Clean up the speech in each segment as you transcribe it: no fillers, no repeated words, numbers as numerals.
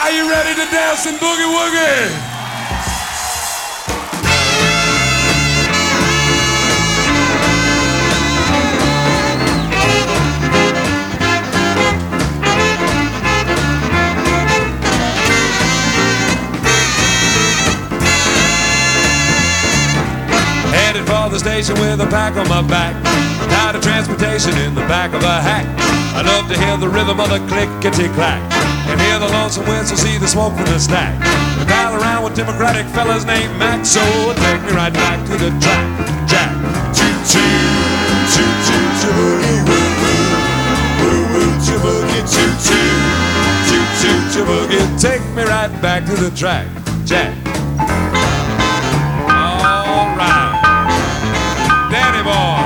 Are you ready to dance and boogie woogie? Headed for the station with a pack on my back, tired of transportation in the back of a hack. I love to hear the rhythm of the clickety-clack and hear the lonesome whistle, see the smoke from the stack. We pal around with Democratic fellas named Mac, so take me right back to the track. Jack, choo-choo, choo-choo, choo-boogie, woo-woo, woo-woo, choo-boogie, choo-choo, choo-choo, choo-boogie. Take me right back to the track. Jack. All right, Danny boy.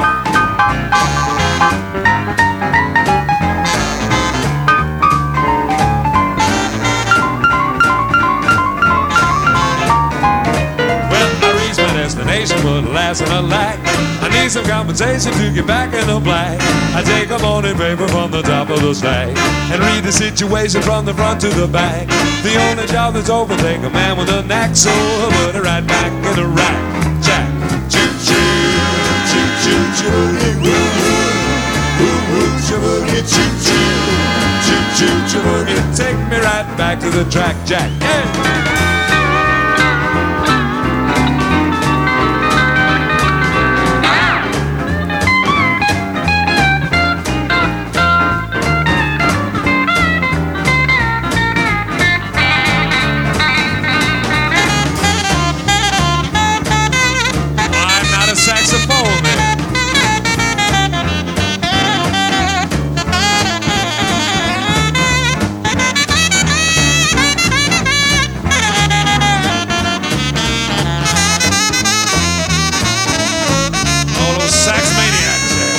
Destination, but last in a lack. I need some compensation to get back in the black. I take a morning paper from the top of the stack and read the situation from the front to the back. The only job that's open, take a man with a knack, so I put it right back in the rack. Jack, choo-choo, choo-choo, choo-boogie, woo-woo, woo-woo, choo-boogie, choo-choo, choo-choo, choo-boogie. Take me right back to the track, Jack. Yeah. Saxophone, man. All those sax maniacs there.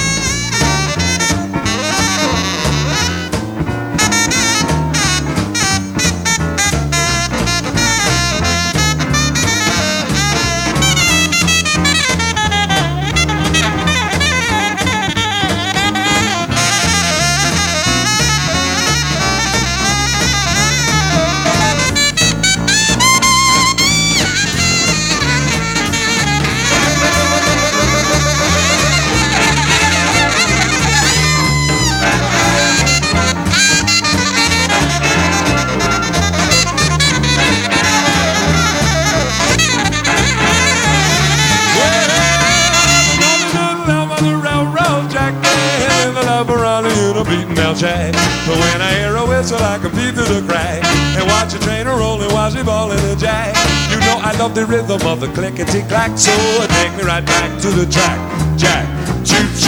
Jack. But when I hear a whistle, I can peep through the crack and watch a train rolling while she ballin' a jack. You know I love the rhythm of the clickety-clack, so take me right back to the track. Jack, choo-choo.